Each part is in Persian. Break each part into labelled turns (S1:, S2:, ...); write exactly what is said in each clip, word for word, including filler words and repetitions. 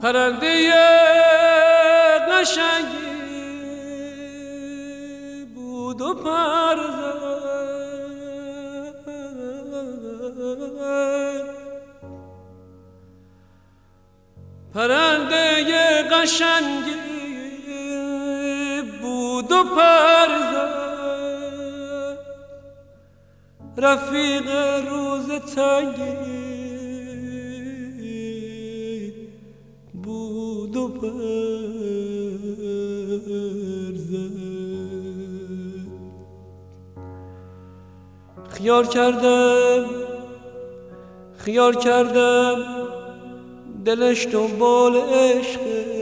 S1: پرنده قشنگی بود و پر زد، پرنده قشنگی بود و پر زد، رفیق روز تنگی بود و پر زد. خیال کردم خیال کردم دلش دنبال عشق،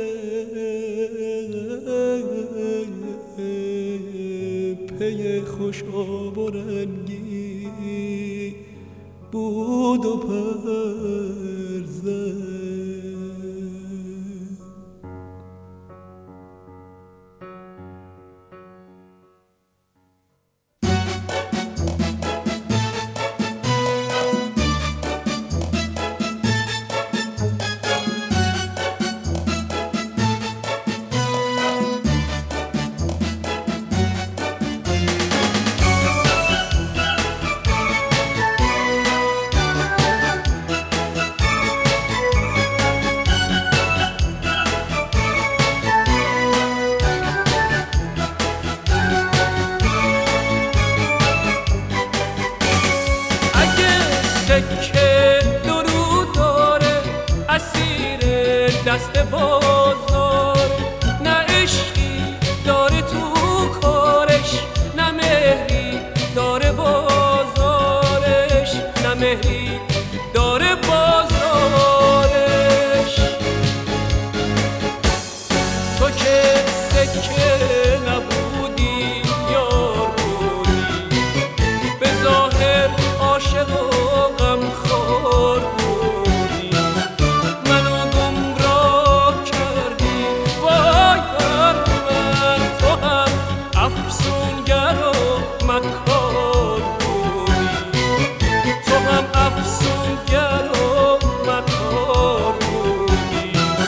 S1: پی خوش آب و رنگی بود و پر زد.
S2: که درود داره اسیر دست بازاره، نه عشقی داره تو کارش، نه مهری داره بازارش، نه مهری داره بازارش. تو که سکه نبودی یار بودی، به ظاهر عاشق و غمخوار بودی، منو گمراه کردی وای بر من. تو هم افسونگر و مکار بودی، تو هم افسونگر و مکار بودی.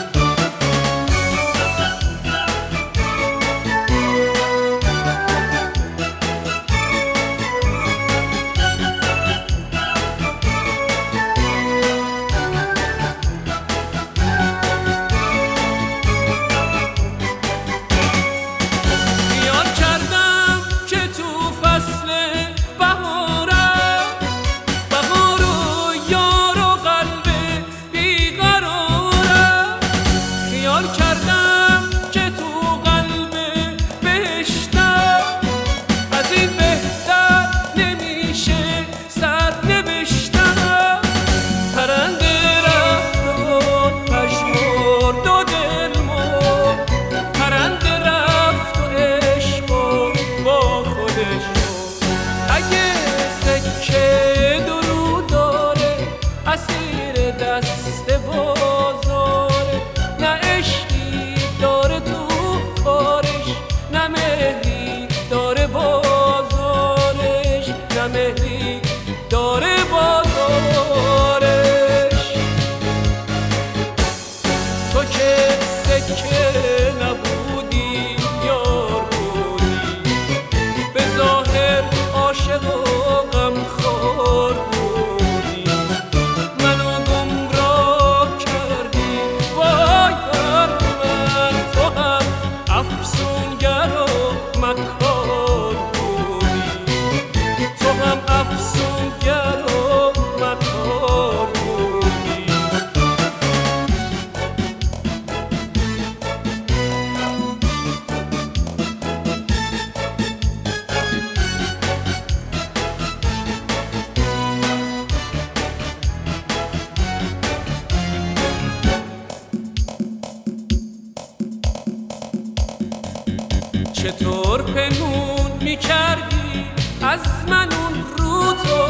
S1: چطور پنهون میکردی از من اون رو تو،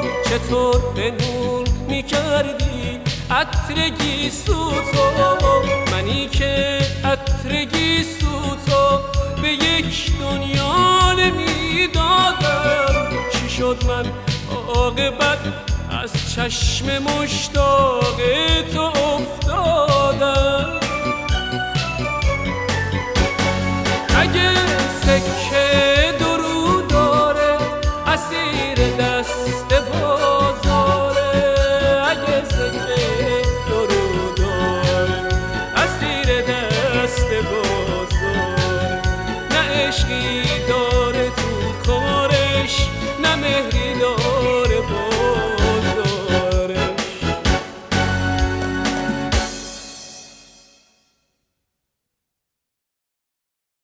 S1: چطور پنهون میکردی عطر گیسو تو، منی که عطر گیسو تو به یک دنیا نمیدادم. چی شد من عاقبت از چشم مشتاق تو افتادم؟